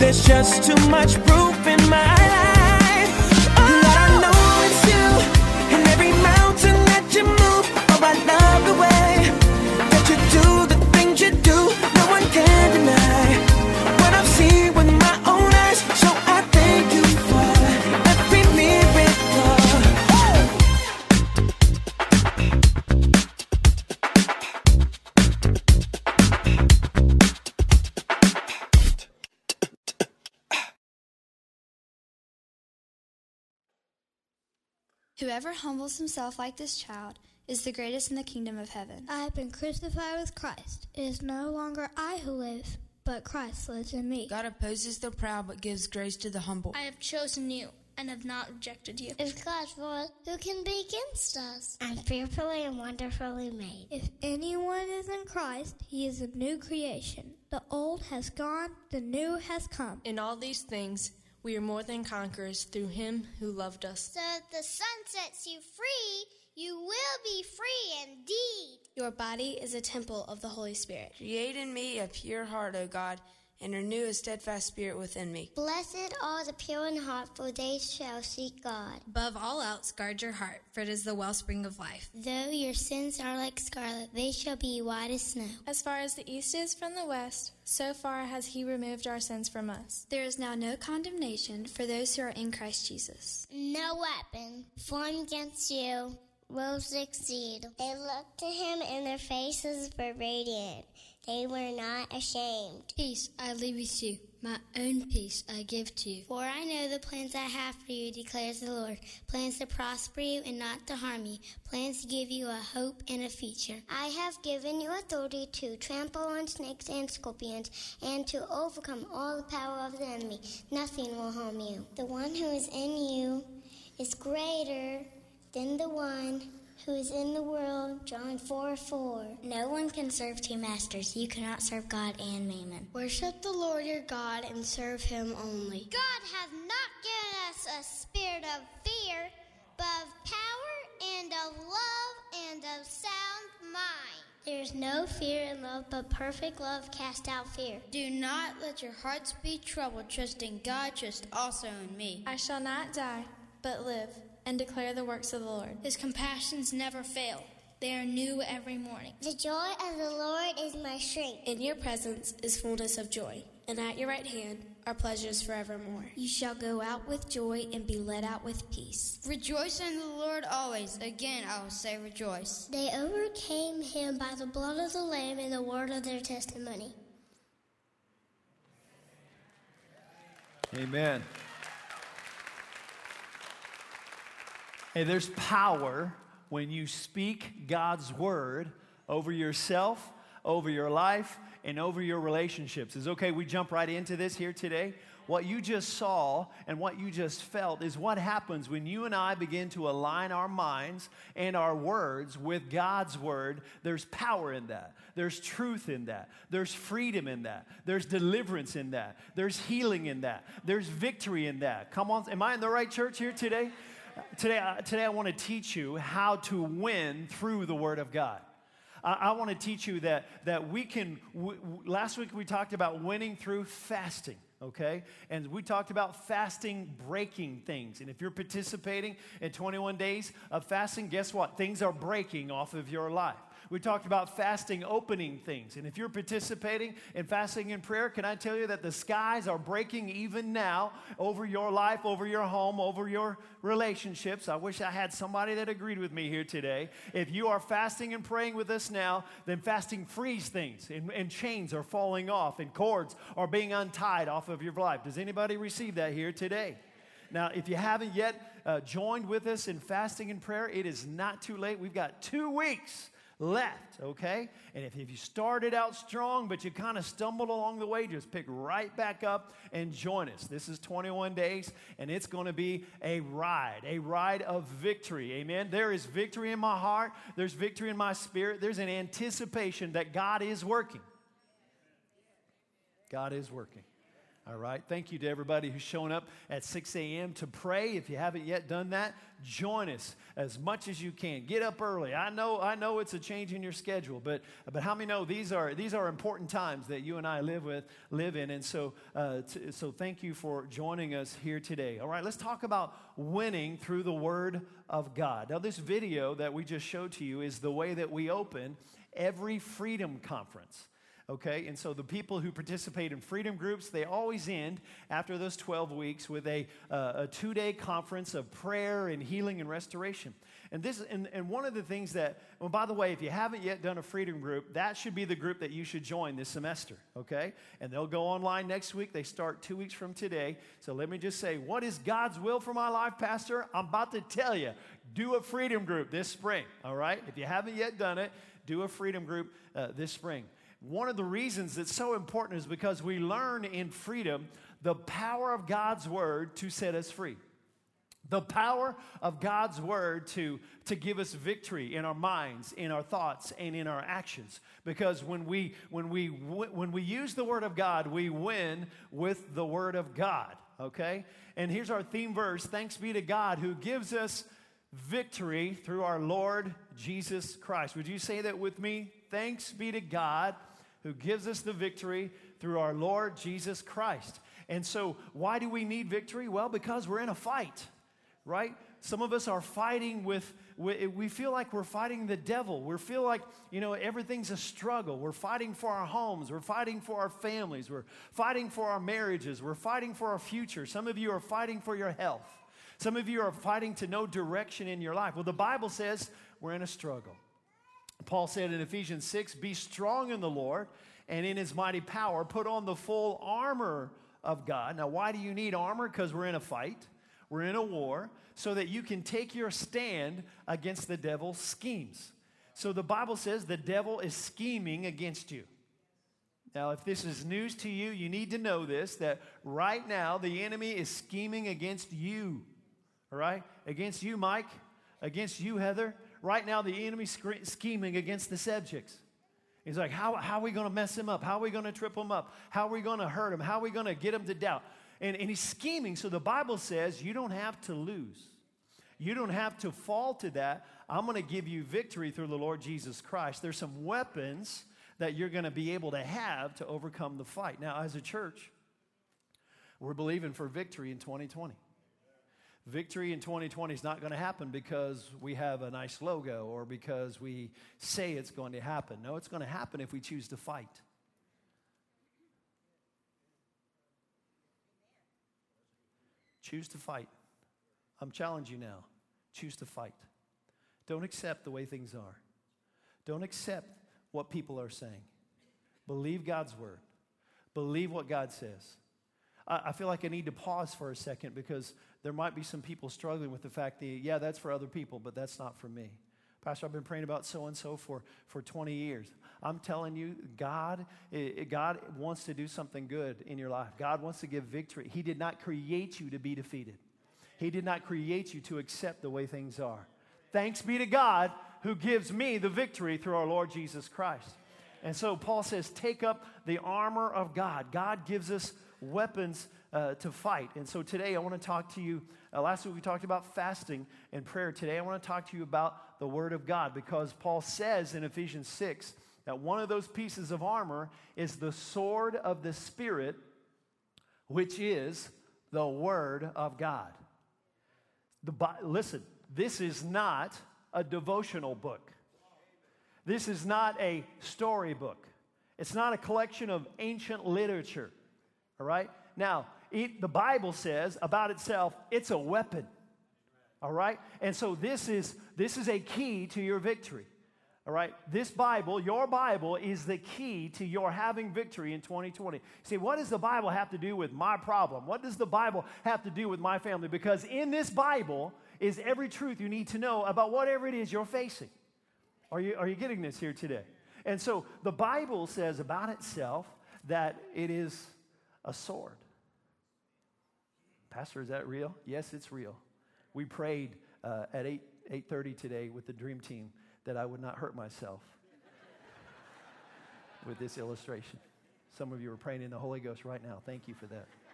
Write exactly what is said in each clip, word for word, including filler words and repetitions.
There's just too much proof in my life. Oh, Lord, I know it's you. And every mountain that you move, oh, I love the way that you do the things you do. No one can deny what I've seen with my own eyes. So I thank you for every miracle. Whoever humbles himself like this child is the greatest in the kingdom of heaven. I have been crucified with Christ. It is no longer I who live, but Christ lives in me. God opposes the proud, but gives grace to the humble. I have chosen you and have not rejected you. If God's for us, who can be against us? I'm fearfully and wonderfully made. If anyone is in Christ, he is a new creation. The old has gone, the new has come. In all these things, we are more than conquerors through him who loved us. So if the Son sets you free, you will be free indeed. Your body is a temple of the Holy Spirit. Create in me a pure heart, O God, and renew a steadfast spirit within me. Blessed are the pure in heart, for they shall see God. Above all else, guard your heart, for it is the wellspring of life. Though your sins are like scarlet, they shall be white as snow. As far as the east is from the west, so far has he removed our sins from us. There is now no condemnation for those who are in Christ Jesus. No weapon formed against you will succeed. They looked to him, and their faces were radiant. They were not ashamed. Peace I leave with you. My own peace I give to you. For I know the plans I have for you, declares the Lord. Plans to prosper you and not to harm you. Plans to give you a hope and a future. I have given you authority to trample on snakes and scorpions and to overcome all the power of the enemy. Nothing will harm you. The one who is in you is greater than the one who is in the world. John four four. No one can serve two masters. You cannot serve God and mammon. Worship the Lord your God and serve him only. God has not given us a spirit of fear, but of power and of love and of sound mind. There is no fear in love, but perfect love casts out fear. Do not let your hearts be troubled. Trust in God, trust also in me. I shall not die, but live, and declare the works of the Lord. His compassions never fail. They are new every morning. The joy of the Lord is my strength. In your presence is fullness of joy, and at your right hand are pleasures forevermore. You shall go out with joy and be led out with peace. Rejoice in the Lord always. Again, I will say rejoice. They overcame him by the blood of the Lamb and the word of their testimony. Amen. Hey, there's power when you speak God's word over yourself, over your life, and over your relationships. Is it okay we jump right into this here today? What you just saw and what you just felt is what happens when you and I begin to align our minds and our words with God's word. There's power in that. There's truth in that. There's freedom in that. There's deliverance in that. There's healing in that. There's victory in that. Come on, am I in the right church here today? Today, today I want to teach you how to win through the Word of God. I, I want to teach you that, that we can, w- w- last week we talked about winning through fasting, okay? And we talked about fasting breaking things. And if you're participating in twenty-one days of fasting, guess what? Things are breaking off of your life. We talked about fasting opening things. And if you're participating in fasting and prayer, can I tell you that the skies are breaking even now over your life, over your home, over your relationships. I wish I had somebody that agreed with me here today. If you are fasting and praying with us now, then fasting frees things, and, and chains are falling off, and cords are being untied off of your life. Does anybody receive that here today? Now, if you haven't yet uh, joined with us in fasting and prayer, it is not too late. We've got two weeks left, okay? And if, if you started out strong, but you kind of stumbled along the way, just pick right back up and join us. This is twenty-one days, and it's going to be a ride, a ride of victory, amen? There is victory in my heart. There's victory in my spirit. There's an anticipation that God is working. God is working. All right. Thank you to everybody who's showing up at six a.m. to pray. If you haven't yet done that, join us as much as you can. Get up early. I know, I know it's a change in your schedule, but but how many know these are these are important times that you and I live with live in? And so uh, t- so thank you for joining us here today. All right. Let's talk about winning through the Word of God. Now, this video that we just showed to you is the way that we open every Freedom Conference. Okay, and so the people who participate in freedom groups, they always end after those twelve weeks with a, uh, a two-day conference of prayer and healing and restoration. And this, and, and one of the things that, well, by the way, if you haven't yet done a freedom group, that should be the group that you should join this semester, okay? And they'll go online next week. They start two weeks from today. So let me just say, what is God's will for my life, Pastor? I'm about to tell you, do a freedom group this spring, all right? If you haven't yet done it, do a freedom group uh, this spring. One of the reasons it's so important is because we learn in freedom the power of God's word to set us free. The power of God's word to, to give us victory in our minds, in our thoughts, and in our actions. Because when we, when we, when we use the word of God, we win with the word of God, okay? And here's our theme verse, thanks be to God who gives us victory through our Lord Jesus Christ. Would you say that with me? Thanks be to God who gives us the victory through our Lord Jesus Christ. And so why do we need victory? Well, because we're in a fight, right? Some of us are fighting with, we feel like we're fighting the devil. We feel like, you know, everything's a struggle. We're fighting for our homes. We're fighting for our families. We're fighting for our marriages. We're fighting for our future. Some of you are fighting for your health. Some of you are fighting to know direction in your life. Well, the Bible says we're in a struggle. Paul said in Ephesians six, be strong in the Lord and in his mighty power. Put on the full armor of God. Now, why do you need armor? Because we're in a fight. We're in a war so that you can take your stand against the devil's schemes. So the Bible says the devil is scheming against you. Now, if this is news to you, you need to know this, that right now the enemy is scheming against you. All right? Against you, Mike. Against you, Heather. Right now, the enemy's scheming against the subjects. He's like, how, how are we going to mess him up? How are we going to trip him up? How are we going to hurt him? How are we going to get him to doubt? And, and he's scheming. So the Bible says you don't have to lose. You don't have to fall to that. I'm going to give you victory through the Lord Jesus Christ. There's some weapons that you're going to be able to have to overcome the fight. Now, as a church, we're believing for victory in twenty twenty. Victory in twenty twenty is not going to happen because we have a nice logo or because we say it's going to happen. No, it's going to happen if we choose to fight. Choose to fight. I'm challenging you now. Choose to fight. Don't accept the way things are. Don't accept what people are saying. Believe God's word. Believe what God says. I feel like I need to pause for a second because there might be some people struggling with the fact that, yeah, that's for other people, but that's not for me. Pastor, I've been praying about so-and-so for, for twenty years. I'm telling you, God, God wants to do something good in your life. God wants to give victory. He did not create you to be defeated. He did not create you to accept the way things are. Thanks be to God who gives me the victory through our Lord Jesus Christ. And so Paul says, take up the armor of God. God gives us weapons uh, to fight. And so today I want to talk to you, uh, last week we talked about fasting and prayer. Today I want to talk to you about the Word of God because Paul says in Ephesians six that one of those pieces of armor is the sword of the Spirit, which is the Word of God. The, listen, this is not a devotional book. This is not a storybook. It's not a collection of ancient literature. All right? Now, it, the Bible says about itself, it's a weapon. All right? And so this is, this is a key to your victory. All right? This Bible, your Bible, is the key to your having victory in twenty twenty. See, what does the Bible have to do with my problem? What does the Bible have to do with my family? Because in this Bible is every truth you need to know about whatever it is you're facing. Are you, are you getting this here today? And so the Bible says about itself that it is a sword. Pastor, is that real? Yes, it's real. We prayed uh, at eight, eight thirty today with the dream team that I would not hurt myself with this illustration. Some of you are praying in the Holy Ghost right now. Thank you for that.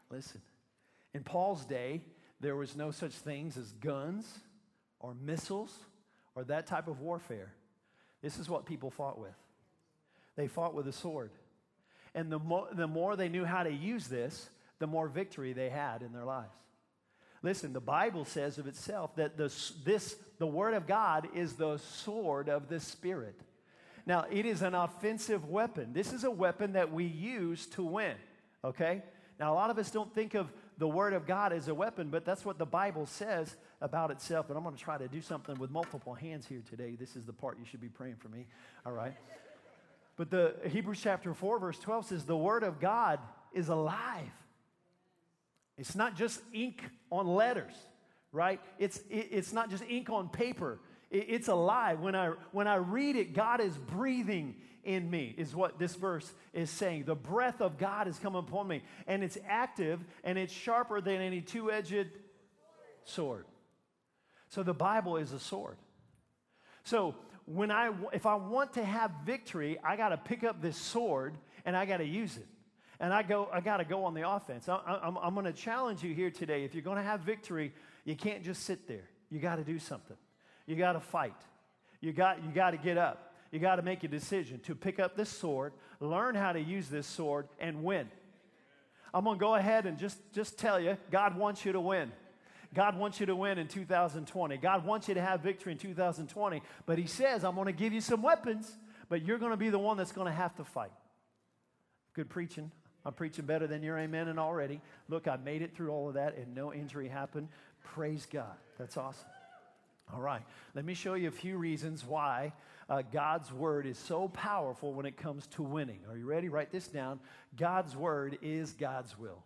Listen, in Paul's day, there was no such things as guns or missiles or that type of warfare. This is what people fought with. They fought with a sword. And the more, the more they knew how to use this, the more victory they had in their lives. Listen, the Bible says of itself that the, this, the Word of God is the sword of the Spirit. Now, it is an offensive weapon. This is a weapon that we use to win, okay? Now, a lot of us don't think of the Word of God as a weapon, but that's what the Bible says about itself. And I'm going to try to do something with multiple hands here today. This is the part you should be praying for me, all right? But the Hebrews chapter four, verse twelve says, the Word of God is alive. It's not just ink on letters, right? It's, it, it's not just ink on paper. It, it's alive. When I, when I read it, God is breathing in me, is what this verse is saying. The breath of God has come upon me, and it's active, and it's sharper than any two-edged sword. So the Bible is a sword. So when I, if I want to have victory, I got to pick up this sword, and I got to use it. And I go, I got to go on the offense. I, I'm, I'm going to challenge you here today. If you're going to have victory, you can't just sit there. You got to do something. You got to fight. You got, you got to get up. You got to make a decision to pick up this sword, learn how to use this sword, and win. I'm going to go ahead and just, just tell you, God wants you to win. God wants you to win in two thousand twenty. God wants you to have victory in two thousand twenty. But he says, I'm going to give you some weapons, but you're going to be the one that's going to have to fight. Good preaching. I'm preaching better than your amen and already. Look, I made it through all of that and no injury happened. Praise God. That's awesome. All right. Let me show you a few reasons why uh, God's word is so powerful when it comes to winning. Are you ready? Write this down. God's word is God's will.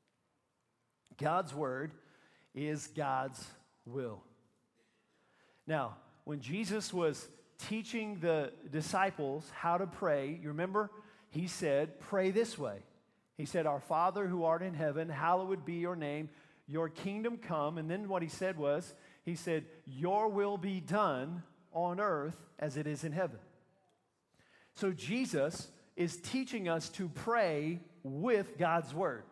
God's word is God's will. Now, when Jesus was teaching the disciples how to pray, you remember? He said, pray this way. He said, our Father who art in heaven, hallowed be your name, your kingdom come. And then what he said was, he said, your will be done on earth as it is in heaven. So Jesus is teaching us to pray with God's word,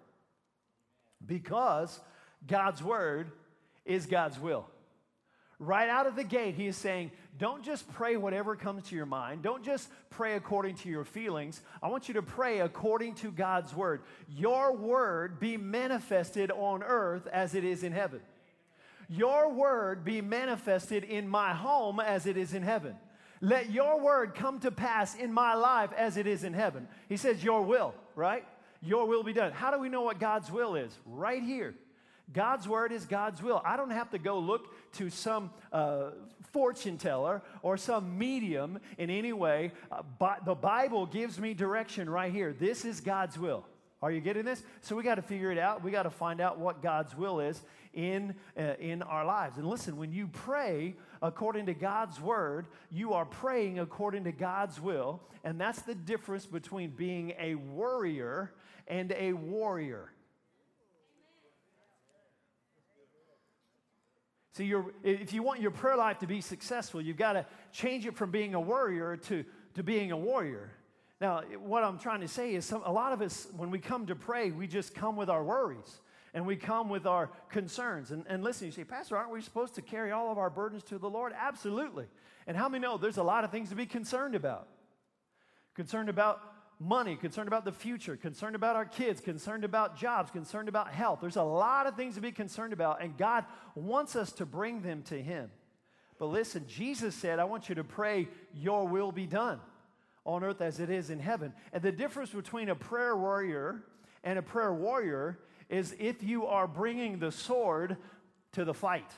because God's word is God's will. Right out of the gate, he is saying, don't just pray whatever comes to your mind. Don't just pray according to your feelings. I want you to pray according to God's word. Your word be manifested on earth as it is in heaven. Your word be manifested in my home as it is in heaven. Let your word come to pass in my life as it is in heaven. He says your will, right? Your will be done. How do we know what God's will is? Right here. God's word is God's will. I don't have to go look to some uh, fortune teller or some medium in any way. Uh, but the Bible gives me direction right here. This is God's will. Are you getting this? So we got to figure it out. We got to find out what God's will is in, uh, in our lives. And listen, when you pray according to God's word, you are praying according to God's will. And that's the difference between being a worrier and a warrior. See, you're, if you want your prayer life to be successful, you've got to change it from being a worrier to, to being a warrior. Now, what I'm trying to say is some, a lot of us, when we come to pray, we just come with our worries, and we come with our concerns. And, and listen, you say, Pastor, aren't we supposed to carry all of our burdens to the Lord? Absolutely. And how many know there's a lot of things to be concerned about? Concerned about money, concerned about the future, concerned about our kids, concerned about jobs, concerned about health. There's a lot of things to be concerned about, and God wants us to bring them to Him. But listen, Jesus said, I want you to pray, your will be done on earth as it is in heaven. And the difference between a prayer warrior and a prayer warrior is if you are bringing the sword to the fight.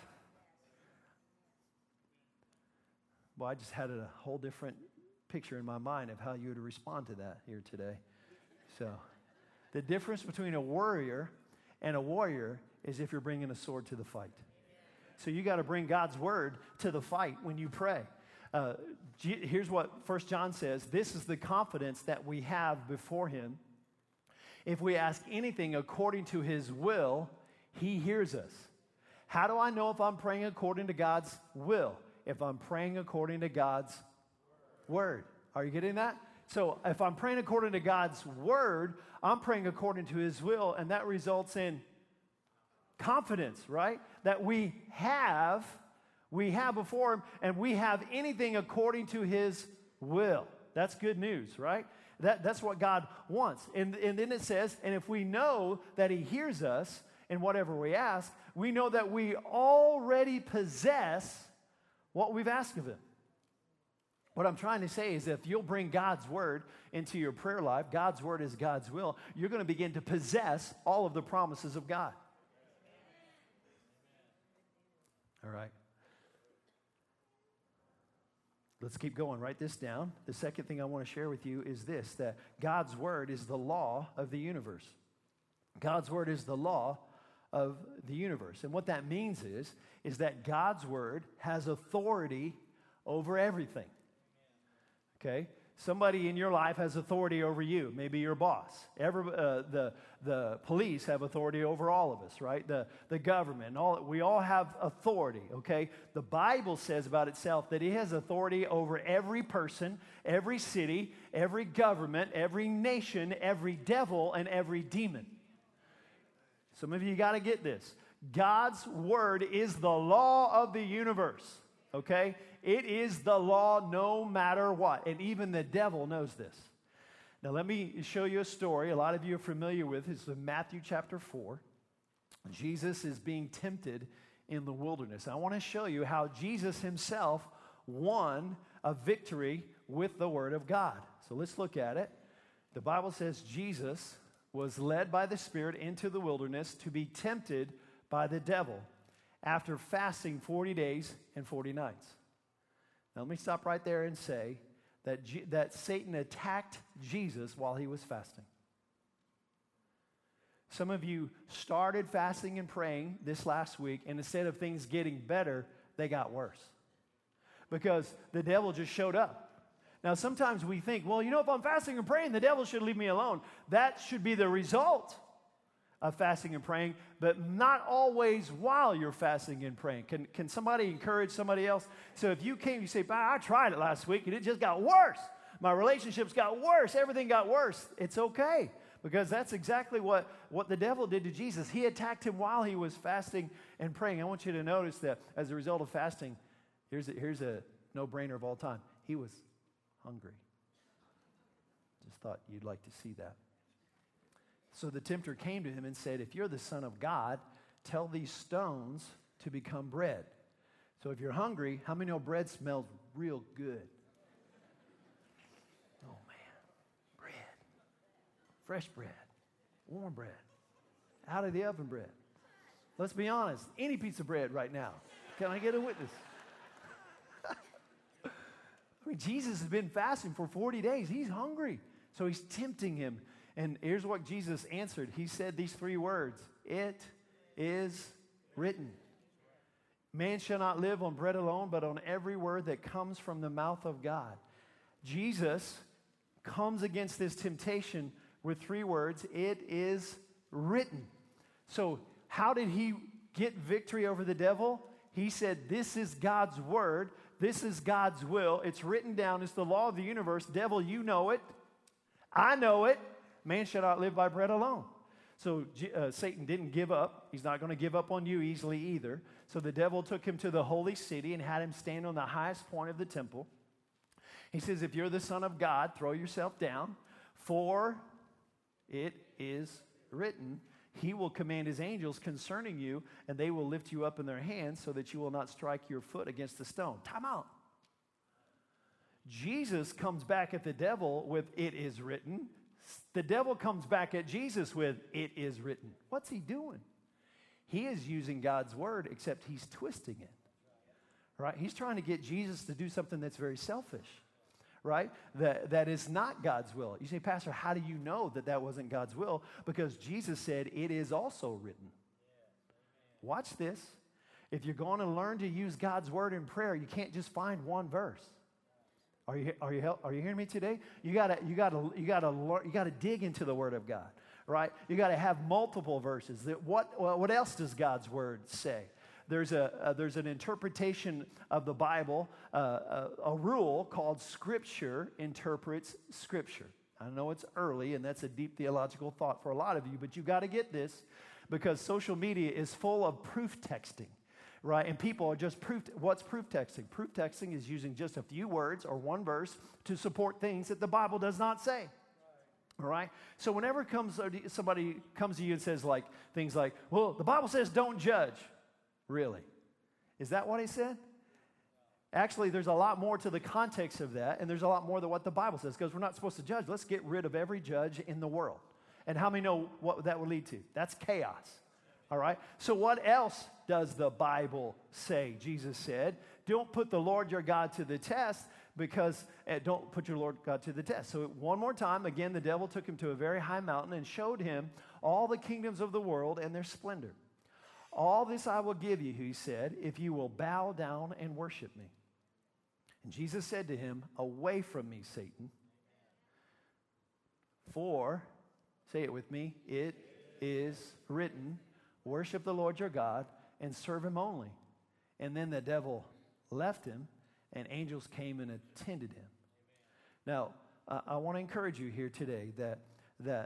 Well, I just had a whole different picture in my mind of how you would respond to that here today. So the difference between a warrior and a warrior is if you're bringing a sword to the fight. So you got to bring God's word to the fight when you pray. Uh, here's what First John says. This is the confidence that we have before Him. If we ask anything according to His will, He hears us. How do I know if I'm praying according to God's will? If I'm praying according to God's word. Are you getting that? So if I'm praying according to God's word, I'm praying according to his will, and that results in confidence, right? That we have, we have before him, and we have anything according to his will. That's good news, right? That, that's what God wants. And, and then it says, and if we know that he hears us in whatever we ask, we know that we already possess what we've asked of him. What I'm trying to say is if you'll bring God's word into your prayer life, God's word is God's will, you're going to begin to possess all of the promises of God. All right. Let's keep going. Write this down. The second thing I want to share with you is this, that God's word is the law of the universe. God's word is the law of the universe. And what that means is, is that God's word has authority over everything. Okay? Somebody in your life has authority over you, maybe your boss. Every, uh, the, the police have authority over all of us, right? The, the government, all, we all have authority, okay? The Bible says about itself that it has authority over every person, every city, every government, every nation, every devil, and every demon. Some of you got to get this. God's word is the law of the universe, okay? It is the law no matter what. And even the devil knows this. Now, let me show you a story a lot of you are familiar with. It's in Matthew chapter four. Jesus is being tempted in the wilderness. I want to show you how Jesus himself won a victory with the word of God. So let's look at it. The Bible says Jesus was led by the Spirit into the wilderness to be tempted by the devil after fasting forty days and forty nights. Now, let me stop right there and say that, G- that Satan attacked Jesus while he was fasting. Some of you started fasting and praying this last week, and instead of things getting better, they got worse because the devil just showed up. Now, sometimes we think, well, you know, if I'm fasting and praying, the devil should leave me alone. That should be the result of fasting and praying, but not always while you're fasting and praying. Can, can somebody encourage somebody else? So if you came, you say, I tried it last week, and it just got worse. My relationships got worse. Everything got worse. It's okay, because that's exactly what, what the devil did to Jesus. He attacked him while he was fasting and praying. I want you to notice that as a result of fasting, here's a, here's a no-brainer of all time. He was hungry. Just thought you'd like to see that. So the tempter came to him and said, if you're the Son of God, tell these stones to become bread. So if you're hungry, how many know bread smells real good? Oh, man. Bread. Fresh bread. Warm bread. Out of the oven bread. Let's be honest. Any piece of bread right now. Can I get a witness? I mean, Jesus has been fasting for forty days. He's hungry. So he's tempting him. And here's what Jesus answered. He said these three words. It is written. Man shall not live on bread alone, but on every word that comes from the mouth of God. Jesus comes against this temptation with three words. It is written. So how did he get victory over the devil? He said, this is God's word. This is God's will. It's written down. It's the law of the universe. Devil, you know it. I know it. Man shall not live by bread alone. So uh, Satan didn't give up. He's not going to give up on you easily either. So the devil took him to the holy city and had him stand on the highest point of the temple. He says, if you're the Son of God, throw yourself down, for it is written, he will command his angels concerning you, and they will lift you up in their hands so that you will not strike your foot against the stone. Time out. Jesus comes back at the devil with, it is written. The devil comes back at Jesus with, it is written. What's he doing? He is using God's word, except he's twisting it, right? He's trying to get Jesus to do something that's very selfish, right? That, that is not God's will. You say, Pastor, how do you know that that wasn't God's will? Because Jesus said, it is also written. Watch this. If you're going to learn to use God's word in prayer, you can't just find one verse. Are you are you are you hearing me today? You gotta you gotta you gotta you gotta dig into the Word of God, right? You gotta have multiple verses. That what what else does God's Word say? there's a, a there's an interpretation of the Bible, uh, a, a rule called Scripture interprets Scripture. I know it's early, and that's a deep theological thought for a lot of you, but you got to get this because social media is full of proof texting, right? And people are just proof. What's proof texting? Proof texting is using just a few words or one verse to support things that the Bible does not say. All right? So whenever it comes, somebody comes to you and says like things like, well, the Bible says don't judge. Really? Is that what he said? Actually, there's a lot more to the context of that, and there's a lot more than what the Bible says, because we're not supposed to judge. Let's get rid of every judge in the world. And how many know what that would lead to? That's chaos. All right? So what else does the Bible say? Jesus said, don't put the Lord your God to the test, because uh, don't put your Lord God to the test. So one more time, again, the devil took him to a very high mountain and showed him all the kingdoms of the world and their splendor. All this I will give you, he said, if you will bow down and worship me. And Jesus said to him, away from me, Satan. For, say it with me, it is written, worship the Lord your God and serve him only. And then the devil left him, and angels came and attended him. Now, uh, I want to encourage you here today that, that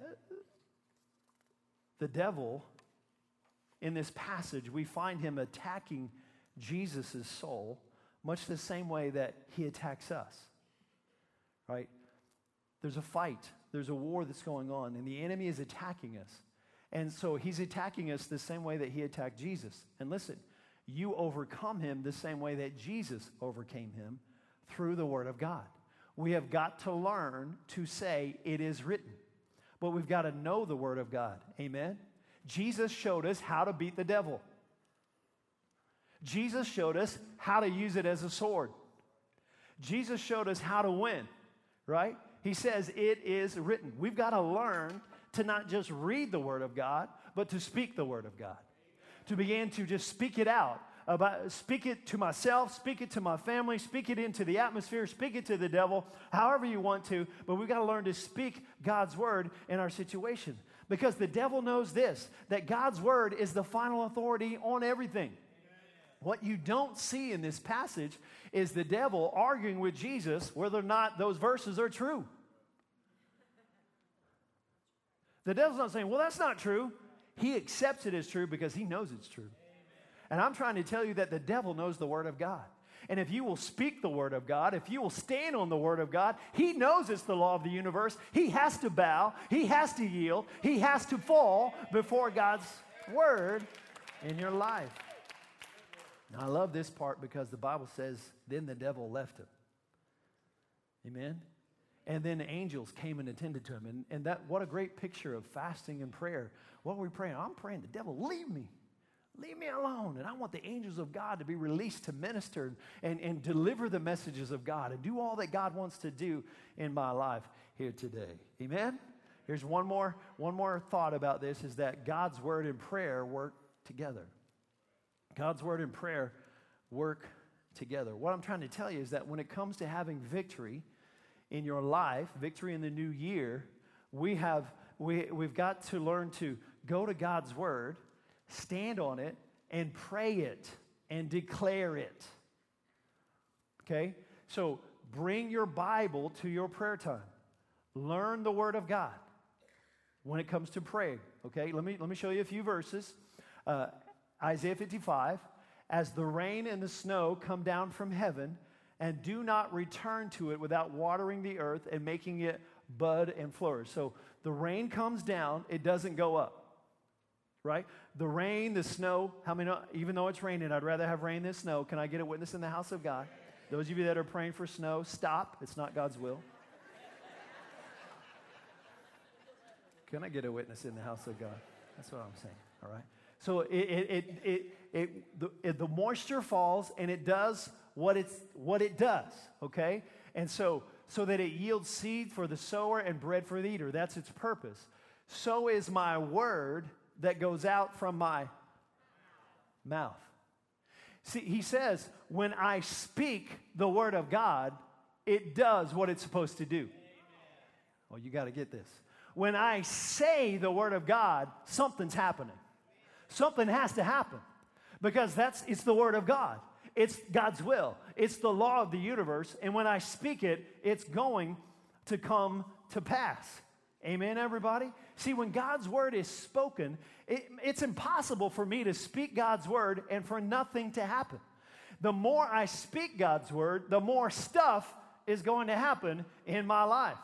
the devil, in this passage, we find him attacking Jesus' soul much the same way that he attacks us, right? There's a fight. There's a war that's going on, and the enemy is attacking us. And so he's attacking us the same way that he attacked Jesus. And listen, you overcome him the same way that Jesus overcame him, through the Word of God. We have got to learn to say it is written, but we've got to know the Word of God. Amen? Jesus showed us how to beat the devil. Jesus showed us how to use it as a sword. Jesus showed us how to win, right? He says it is written. We've got to learn to not just read the Word of God, but to speak the Word of God. To begin to just speak it out. About, speak it to myself, speak it to my family, speak it into the atmosphere, speak it to the devil, however you want to, but we've got to learn to speak God's Word in our situation. Because the devil knows this, that God's Word is the final authority on everything. What you don't see in this passage is the devil arguing with Jesus whether or not those verses are true. The devil's not saying, well, that's not true. He accepts it as true because he knows it's true. And I'm trying to tell you that the devil knows the Word of God. And if you will speak the Word of God, if you will stand on the Word of God, he knows it's the law of the universe. He has to bow. He has to yield. He has to fall before God's Word in your life. Now, I love this part because the Bible says, then the devil left him. Amen? And then the angels came and attended to him. And, and that, what a great picture of fasting and prayer. What were we praying? I'm praying, the devil, leave me. Leave me alone. And I want the angels of God to be released to minister and, and deliver the messages of God and do all that God wants to do in my life here today. Amen? Here's one more, one more thought about this, is that God's Word and prayer work together. God's Word and prayer work together. What I'm trying to tell you is that when it comes to having victory in your life, victory in the new year, we have, we, we've got to learn to go to God's Word, stand on it, and pray it, and declare it. Okay? So bring your Bible to your prayer time. Learn the Word of God when it comes to praying. Okay? Let me, let me show you a few verses. Uh, Isaiah fifty-five, as the rain and the snow come down from heaven and do not return to it without watering the earth and making it bud and flourish. So the rain comes down, it doesn't go up, right? The rain, the snow, how many know, even though it's raining, I'd rather have rain than snow. Can I get a witness in the house of God? Those of you that are praying for snow, stop. It's not God's will. Can I get a witness in the house of God? That's what I'm saying, all right? So it, it, it, it, it, the, it, the moisture falls, and it does what, it's, what it does, okay? And so, so that it yields seed for the sower and bread for the eater. That's its purpose. So is my word that goes out from my mouth. See, he says, when I speak the word of God, it does what it's supposed to do. Oh, you got to get this. When I say the word of God, something's happening. Something has to happen. because that's it's the Word of God. It's God's will. It's the law of the universe. And when I speak it, it's going to come to pass. Amen, everybody? See, when God's Word is spoken, it, it's impossible for me to speak God's Word and for nothing to happen. The more I speak God's Word, the more stuff is going to happen in my life.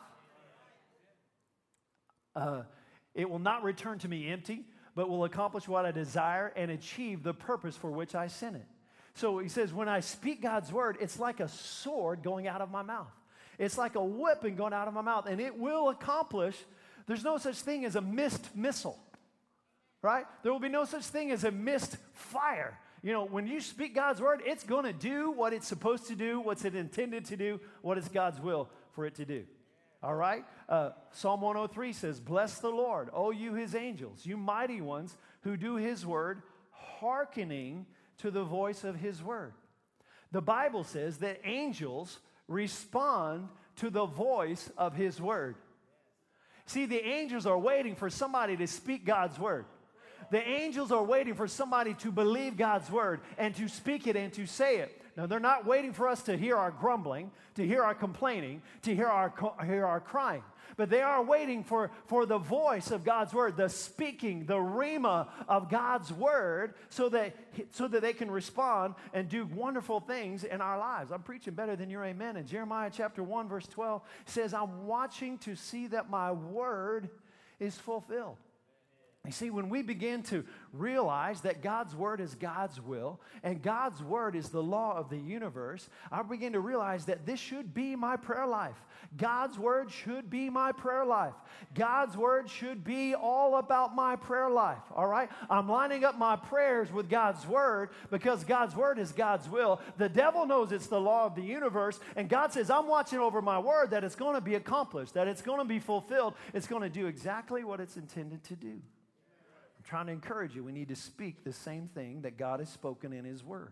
Uh, it will not return to me empty, but will accomplish what I desire and achieve the purpose for which I sent it. So he says, when I speak God's word, it's like a sword going out of my mouth. It's like a weapon going out of my mouth, and it will accomplish. There's no such thing as a missed missile, right? There will be no such thing as a missed fire. You know, when you speak God's word, it's going to do what it's supposed to do, what's it intended to do, what is God's will for it to do. All right? Uh, Psalm one oh three says, bless the Lord, O you his angels, you mighty ones who do his word, hearkening to the voice of his word. The Bible says that angels respond to the voice of his word. See, the angels are waiting for somebody to speak God's word. The angels are waiting for somebody to believe God's word and to speak it and to say it. Now, they're not waiting for us to hear our grumbling, to hear our complaining, to hear our, hear our crying. But they are waiting for, for the voice of God's word, the speaking, the rhema of God's word, so that, so that they can respond and do wonderful things in our lives. I'm preaching better than your amen. And Jeremiah chapter one, verse twelve says, I'm watching to see that my word is fulfilled. You see, when we begin to realize that God's word is God's will and God's word is the law of the universe, I begin to realize that this should be my prayer life. God's word should be my prayer life. God's word should be all about my prayer life, all right? I'm lining up my prayers with God's word because God's word is God's will. The devil knows it's the law of the universe, and God says, I'm watching over my word that it's going to be accomplished, that it's going to be fulfilled. It's going to do exactly what it's intended to do. Trying to encourage you, we need to speak the same thing that God has spoken in his word.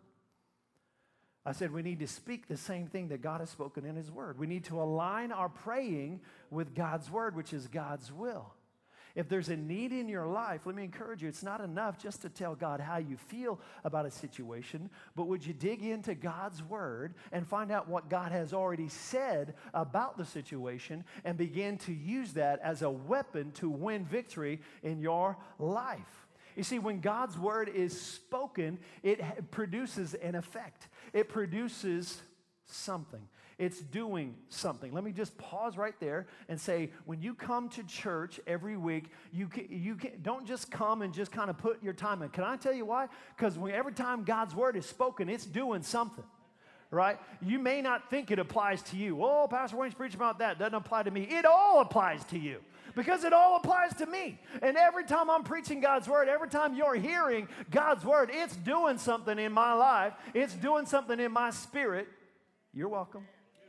I said we need to speak the same thing that God has spoken in his word. We need to align our praying with God's word, which is God's will. If there's a need in your life, let me encourage you, it's not enough just to tell God how you feel about a situation, but would you dig into God's word and find out what God has already said about the situation and begin to use that as a weapon to win victory in your life? You see, when God's word is spoken, it produces an effect. It produces something. It's doing something. Let me just pause right there and say, when you come to church every week, you can, you can, don't just come and just kind of put your time in. Can I tell you why? Because every time God's word is spoken, it's doing something, right? You may not think it applies to you. Oh, Pastor Wayne's preaching about that. Doesn't apply to me. It all applies to you because it all applies to me. And every time I'm preaching God's word, every time you're hearing God's word, it's doing something in my life. It's doing something in my spirit. You're welcome.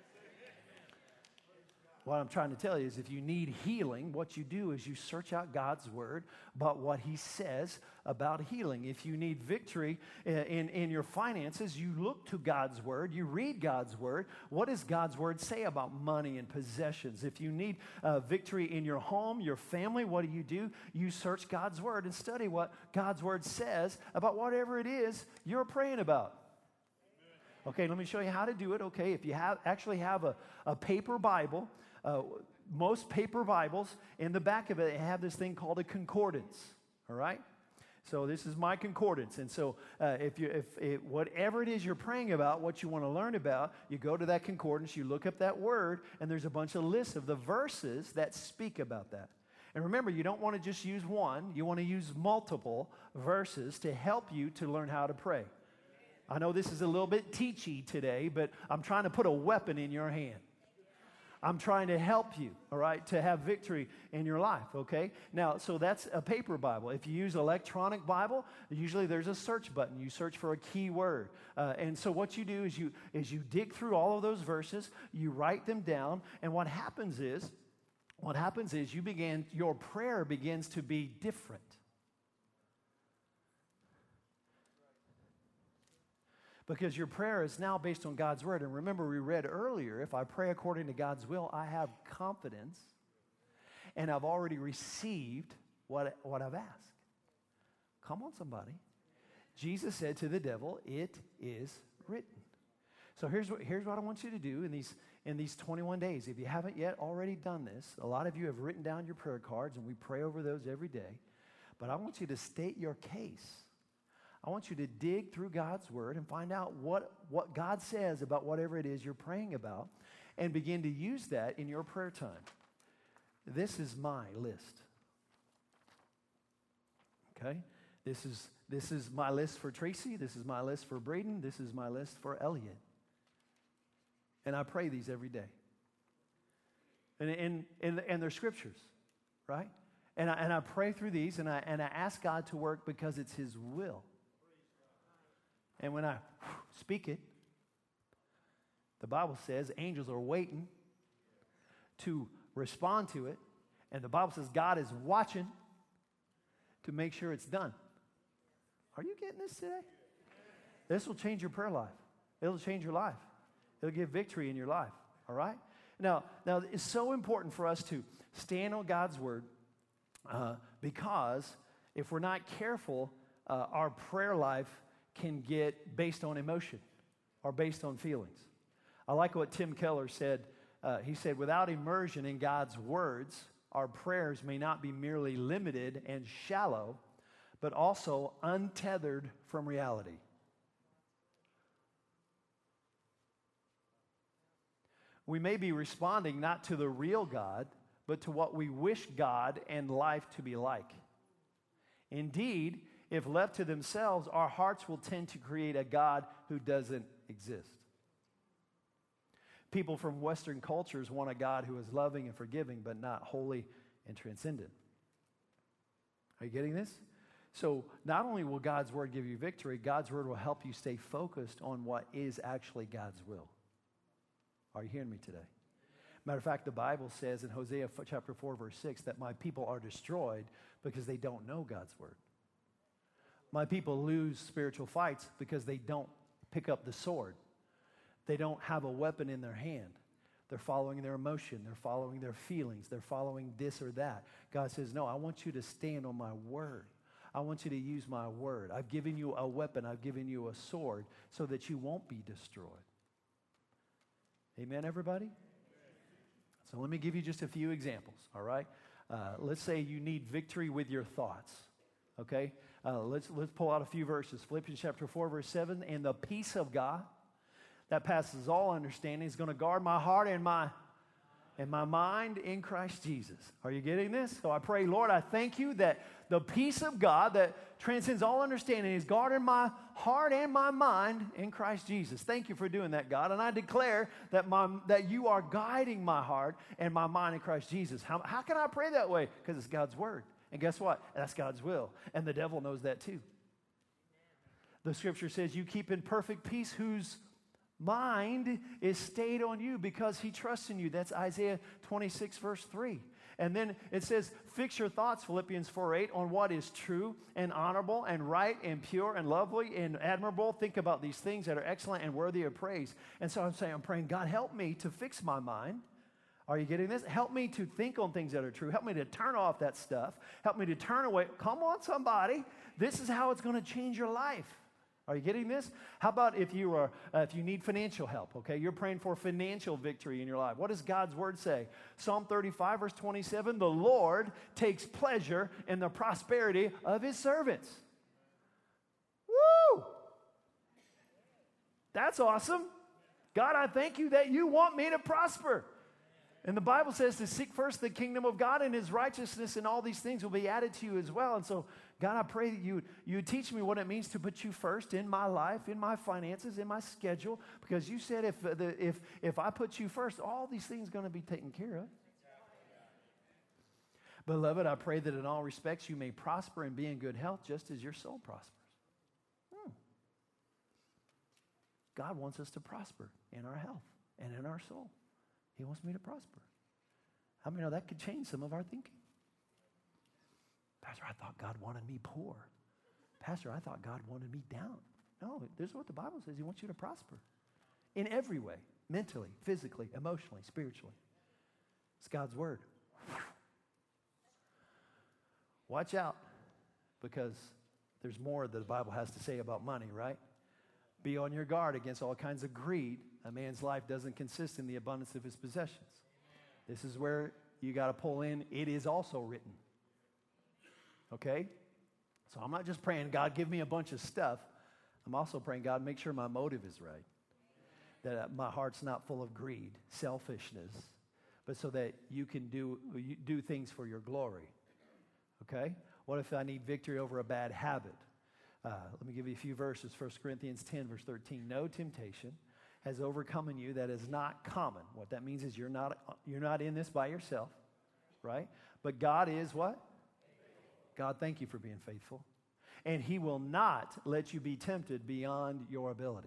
What I'm trying to tell you is if you need healing, what you do is you search out God's word about what he says about healing. If you need victory in, in your finances, you look to God's word. You read God's word. What does God's word say about money and possessions? If you need uh, victory in your home, your family, what do you do? You search God's word and study what God's word says about whatever it is you're praying about. Okay, let me show you how to do it. Okay, if you have actually have a, a paper Bible, Uh, most paper Bibles, in the back of it, have this thing called a concordance, all right? So this is my concordance, and so uh, if you, if it, whatever it is you're praying about, what you want to learn about, you go to that concordance, you look up that word, and there's a bunch of lists of the verses that speak about that. And remember, you don't want to just use one, you want to use multiple verses to help you to learn how to pray. I know this is a little bit teachy today, but I'm trying to put a weapon in your hand. I'm trying to help you, all right, to have victory in your life, okay? Now, so that's a paper Bible. If you use electronic Bible, usually there's a search button. You search for a key word. Uh, and so what you do is you, is you dig through all of those verses, you write them down, and what happens is, what happens is you begin, your prayer begins to be different. Because your prayer is now based on God's word. And remember, we read earlier, if I pray according to God's will, I have confidence and I've already received what, what I've asked. Come on, somebody. Jesus said to the devil, "It is written." So here's what, here's what I want you to do in these, in these twenty-one days. If you haven't yet already done this, a lot of you have written down your prayer cards, and we pray over those every day. But I want you to state your case. I want you to dig through God's word and find out what, what God says about whatever it is you're praying about and begin to use that in your prayer time. This is my list. Okay? This is, this is my list for Tracy. This is my list for Braden. This is my list for Elliot. And I pray these every day. And, and, and, and they're scriptures, right? And I, and I pray through these, and I, and I ask God to work because it's His will. And when I speak it, the Bible says angels are waiting to respond to it. And the Bible says God is watching to make sure it's done. Are you getting this today? This will change your prayer life. It'll change your life. It'll give victory in your life. All right? Now, now it's so important for us to stand on God's word uh, because if we're not careful, uh, our prayer life can get based on emotion or based on feelings. I like what Tim Keller said. Uh, he said, without immersion in God's words, our prayers may not be merely limited and shallow, but also untethered from reality. We may be responding not to the real God, but to what we wish God and life to be like. Indeed, if left to themselves, our hearts will tend to create a God who doesn't exist. People from Western cultures want a God who is loving and forgiving, but not holy and transcendent. Are you getting this? So not only will God's word give you victory, God's word will help you stay focused on what is actually God's will. Are you hearing me today? Matter of fact, the Bible says in Hosea chapter four, verse six, that my people are destroyed because they don't know God's word. My people lose spiritual fights because they don't pick up the sword. They don't have a weapon in their hand. They're following their emotion. They're following their feelings. They're following this or that. God says, no, I want you to stand on my word. I want you to use my word. I've given you a weapon. I've given you a sword so that you won't be destroyed. Amen, everybody? So let me give you just a few examples, all right? Uh, let's say you need victory with your thoughts, okay? Uh, let's, let's pull out a few verses. Philippians chapter four, verse seven, and the peace of God that passes all understanding is going to guard my heart and my, and my mind in Christ Jesus. Are you getting this? So I pray, Lord, I thank you that the peace of God that transcends all understanding is guarding my heart and my mind in Christ Jesus. Thank you for doing that, God. And I declare that, my, that you are guiding my heart and my mind in Christ Jesus. How, how can I pray that way? Because it's God's word. And guess what? That's God's will. And the devil knows that too. The scripture says, you keep in perfect peace whose mind is stayed on you because he trusts in you. That's Isaiah twenty-six, verse three. And then it says, fix your thoughts, Philippians four eight, on what is true and honorable and right and pure and lovely and admirable. Think about these things that are excellent and worthy of praise. And so I'm saying, I'm praying, God, help me to fix my mind. Are you getting this? Help me to think on things that are true. Help me to turn off that stuff. Help me to turn away. Come on, somebody. This is how it's going to change your life. Are you getting this? How about if you are, uh, if you need financial help, okay? You're praying for financial victory in your life. What does God's word say? Psalm thirty-five, verse twenty-seven, the Lord takes pleasure in the prosperity of his servants. Woo! That's awesome. God, I thank you that you want me to prosper. And the Bible says to seek first the kingdom of God and his righteousness, and all these things will be added to you as well. And so, God, I pray that you, you would teach me what it means to put you first in my life, in my finances, in my schedule, because you said if, the, if, if I put you first, all these things are going to be taken care of. Beloved, I pray that in all respects you may prosper and be in good health, just as your soul prospers. Hmm. God wants us to prosper in our health and in our soul. He wants me to prosper. How many know that could change some of our thinking? Pastor, I thought God wanted me poor. Pastor, I thought God wanted me down. No, this is what the Bible says. He wants you to prosper in every way, mentally, physically, emotionally, spiritually. It's God's word. Watch out, because there's more that the Bible has to say about money, right? Be on your guard against all kinds of greed. A man's life doesn't consist in the abundance of his possessions. This is where you got to pull in, it is also written. Okay? So I'm not just praying, God, give me a bunch of stuff. I'm also praying, God, make sure my motive is right. That my heart's not full of greed, selfishness, but so that you can do, you do things for your glory. Okay? What if I need victory over a bad habit? Uh, let me give you a few verses. First Corinthians ten, verse thirteen. No temptation has overcome in you that is not common. What that means is you're not, you're not in this by yourself, right? But God is what? God, thank you for being faithful. And he will not let you be tempted beyond your ability.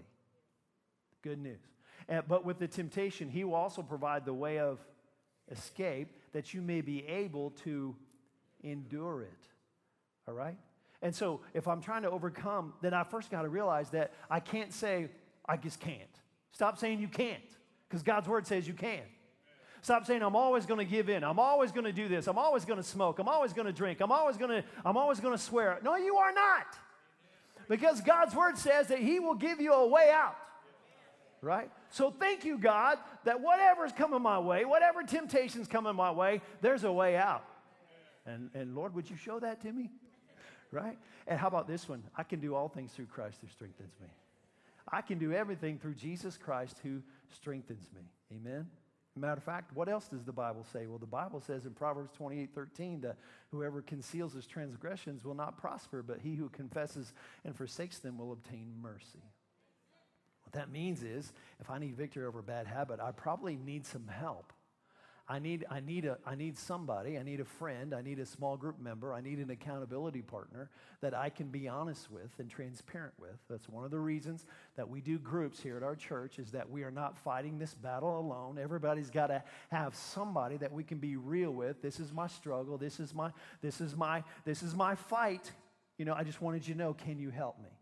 Good news. And, but with the temptation, he will also provide the way of escape that you may be able to endure it. All right? And so if I'm trying to overcome, then I first got to realize that I can't say, I just can't. Stop saying you can't, because God's word says you can. Stop saying I'm always going to give in. I'm always going to do this. I'm always going to smoke. I'm always going to drink. I'm always going to I'm always going to swear. No, you are not. Because God's word says that he will give you a way out. Right? So thank you, God, that whatever's coming my way, whatever temptation's coming my way, there's a way out. And, and Lord, would you show that to me? Right? And how about this one? I can do all things through Christ who strengthens me. I can do everything through Jesus Christ who strengthens me. Amen? Matter of fact, what else does the Bible say? Well, the Bible says in Proverbs twenty-eight thirteen that whoever conceals his transgressions will not prosper, but he who confesses and forsakes them will obtain mercy. What that means is, if I need victory over a bad habit, I probably need some help. I need, I need, a, I need somebody, I need a friend, I need a small group member, I need an accountability partner that I can be honest with and transparent with. That's one of the reasons that we do groups here at our church, is that we are not fighting this battle alone. Everybody's got to have somebody that we can be real with. This is my struggle. This is my, this is my, this is my fight. You know, I just wanted you to know, can you help me?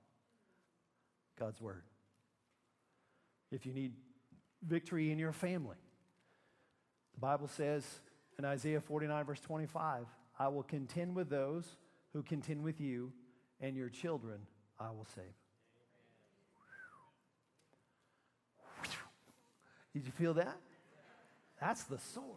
God's word. If you need victory in your family, the Bible says in Isaiah forty-nine, verse twenty-five, I will contend with those who contend with you, and your children I will save. Did you feel that? That's the sword.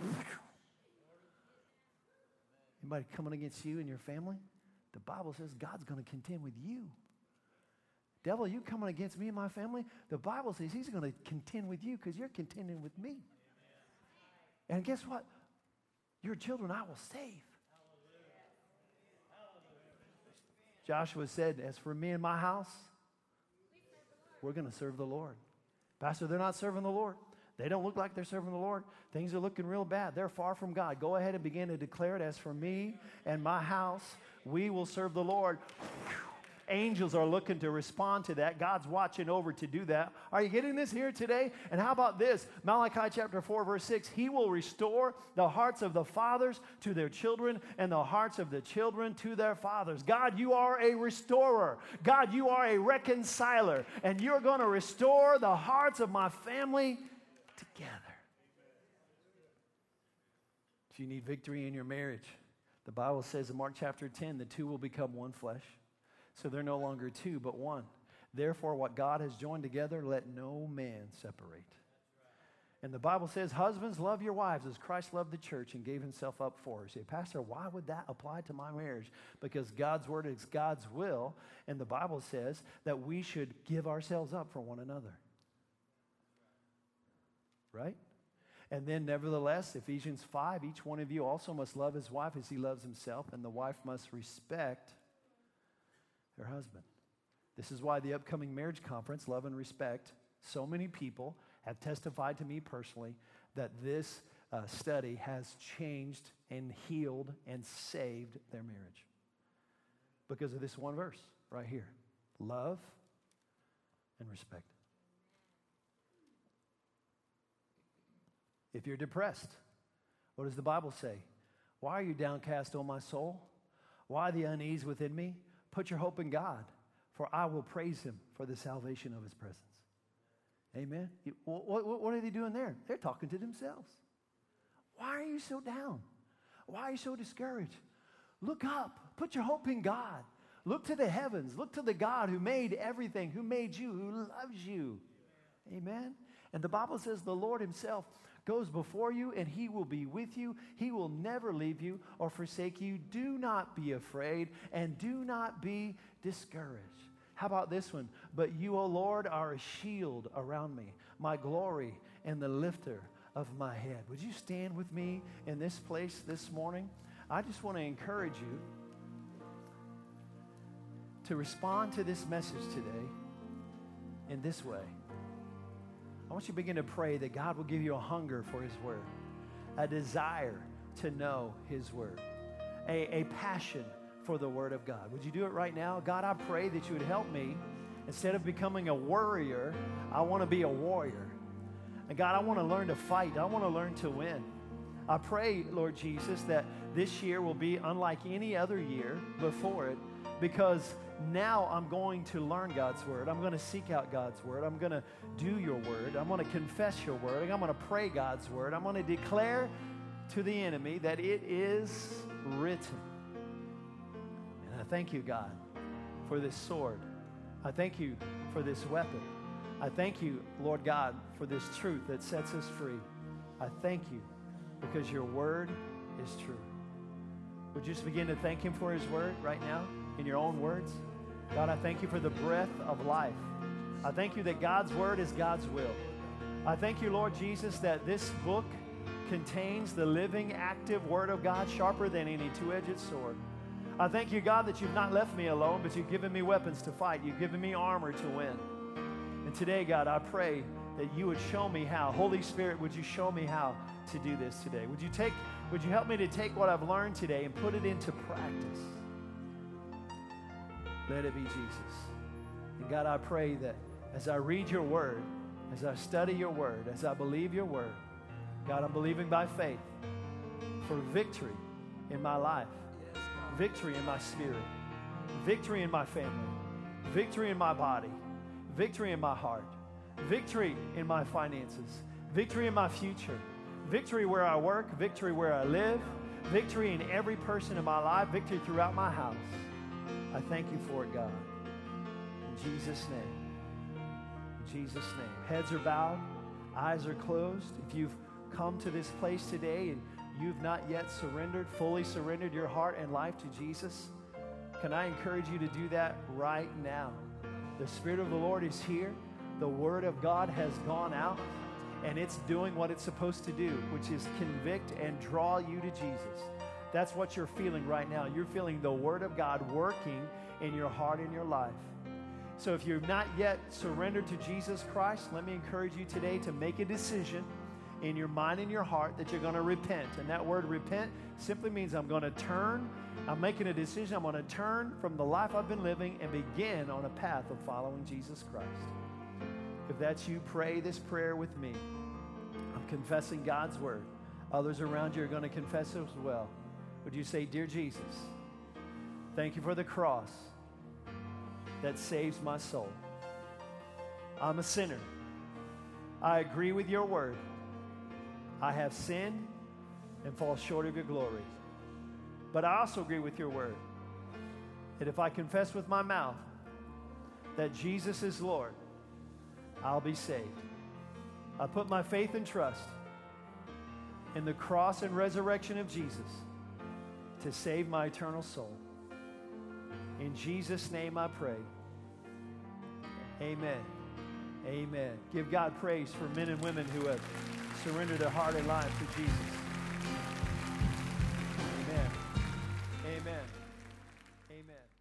Anybody coming against you and your family? The Bible says God's going to contend with you. Devil, you coming against me and my family? The Bible says he's going to contend with you because you're contending with me. And guess what? Your children I will save. Joshua said, as for me and my house, we're going to serve the Lord. Pastor, they're not serving the Lord. They don't look like they're serving the Lord. Things are looking real bad. They're far from God. Go ahead and begin to declare it. As for me and my house, we will serve the Lord. Angels are looking to respond to that. God's watching over to do that. Are you getting this here today? And how about this? Malachi chapter four, verse six. He will restore the hearts of the fathers to their children and the hearts of the children to their fathers. God, you are a restorer. God, you are a reconciler. And you're going to restore the hearts of my family together. If you need victory in your marriage, the Bible says in Mark chapter ten, the two will become one flesh. So they're no longer two, but one. Therefore, what God has joined together, let no man separate. And the Bible says, husbands, love your wives as Christ loved the church and gave himself up for her. You say, Pastor, why would that apply to my marriage? Because God's word is God's will, and the Bible says that we should give ourselves up for one another. Right? And then, nevertheless, Ephesians five, each one of you also must love his wife as he loves himself, and the wife must respect their husband. This is why the upcoming marriage conference, Love and Respect, so many people have testified to me personally that this uh, study has changed and healed and saved their marriage because of this one verse right here. Love and respect. If you're depressed, what does the Bible say? Why are you downcast, O my soul? Why the unease within me? Put your hope in God, for I will praise him for the salvation of his presence. Amen? You, what, what, what are they doing there? They're talking to themselves. Why are you so down? Why are you so discouraged? Look up. Put your hope in God. Look to the heavens. Look to the God who made everything, who made you, who loves you. Amen? And the Bible says the Lord himself goes before you, and he will be with you. He will never leave you or forsake you. Do not be afraid, and do not be discouraged. How about this one? But you, O Lord, are a shield around me, my glory and the lifter of my head. Would you stand with me in this place this morning? I just want to encourage you to respond to this message today in this way. I want you to begin to pray that God will give you a hunger for his word, a desire to know his word, a, a passion for the word of God. Would you do it right now? God, I pray that you would help me. Instead of becoming a worrier, I want to be a warrior. And God, I want to learn to fight. I want to learn to win. I pray, Lord Jesus, that this year will be unlike any other year before it, because now I'm going to learn God's word. I'm going to seek out God's word. I'm going to do your word. I'm going to confess your word. I'm going to pray God's word. I'm going to declare to the enemy that it is written. And I thank you, God, for this sword. I thank you for this weapon. I thank you, Lord God, for this truth that sets us free. I thank you because your word is true. Would you just begin to thank him for his word right now in your own words? God, I thank you for the breath of life. I thank you that God's word is God's will. I thank you, Lord Jesus, that this book contains the living, active word of God, sharper than any two-edged sword. I thank you, God, that you've not left me alone, but you've given me weapons to fight. You've given me armor to win. And today, God, I pray that you would show me how. Holy Spirit, would you show me how to do this today? Would you take, would you help me to take what I've learned today and put it into practice? Let it be Jesus. And God, I pray that as I read your word, as I study your word, as I believe your word, God, I'm believing by faith for victory in my life, victory in my spirit, victory in my family, victory in my body, victory in my heart, victory in my finances, victory in my future, victory where I work, victory where I live, victory in every person in my life, victory throughout my house. I thank you for it, God. In Jesus' name. In Jesus' name. Heads are bowed, eyes are closed. If you've come to this place today and you've not yet surrendered, fully surrendered your heart and life to Jesus, can I encourage you to do that right now? The Spirit of the Lord is here. The Word of God has gone out, and it's doing what it's supposed to do, which is convict and draw you to Jesus. That's what you're feeling right now. You're feeling the Word of God working in your heart and your life. So if you've not yet surrendered to Jesus Christ, let me encourage you today to make a decision in your mind and your heart that you're going to repent. And that word repent simply means I'm going to turn. I'm making a decision. I'm going to turn from the life I've been living and begin on a path of following Jesus Christ. If that's you, pray this prayer with me. I'm confessing God's word. Others around you are going to confess as well. Would you say, Dear Jesus, thank you for the cross that saves my soul. I'm a sinner. I agree with your word. I have sinned and fall short of your glory. But I also agree with your word that if I confess with my mouth that Jesus is Lord, I'll be saved. I put my faith and trust in the cross and resurrection of Jesus to save my eternal soul. In Jesus' name I pray. Amen. Amen. Give God praise for men and women who have surrendered their heart and life to Jesus. Amen. Amen. Amen.